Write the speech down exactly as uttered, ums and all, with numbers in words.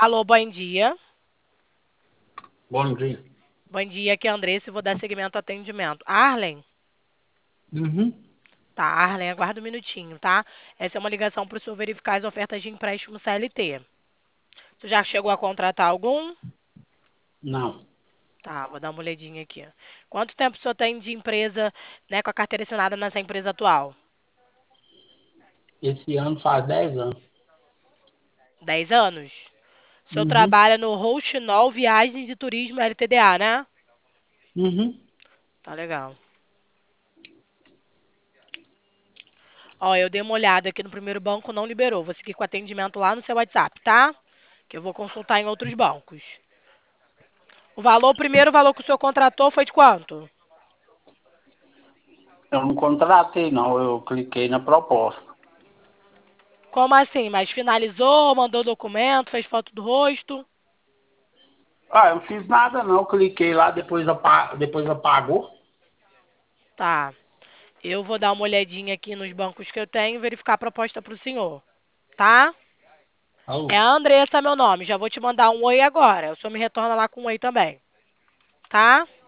Alô, bom dia. Bom dia. Bom dia, aqui é a Andressa e vou dar seguimento ao atendimento. Arlen? Uhum. Tá, Arlen, aguarda um minutinho, tá? Essa é uma ligação para o senhor verificar as ofertas de empréstimo C L T. Tu já chegou a contratar algum? Não. Tá, vou dar uma olhadinha aqui. Quanto tempo o senhor tem de empresa, né, com a carteira assinada nessa empresa atual? Esse ano faz dez anos. Dez anos? O senhor Uhum. trabalha no Rouxinol Viagens e Turismo L T D A, né? Uhum. Tá legal. Ó, eu dei uma olhada aqui no primeiro banco, não liberou. Vou seguir com o atendimento lá no seu WhatsApp, tá? Que eu vou consultar em outros bancos. O valor, o primeiro valor que o senhor contratou foi de quanto? Eu não contratei, não. Eu cliquei na proposta. Como assim? Mas finalizou, mandou documento, fez foto do rosto? Ah, eu não fiz nada, não. Eu cliquei lá, depois, apa- depois apagou. Tá. Eu vou dar uma olhadinha aqui nos bancos que eu tenho e verificar a proposta para o senhor, tá? É Alô. a Andressa, meu nome. Já vou te mandar um oi agora. O senhor me retorna lá com um oi também, tá?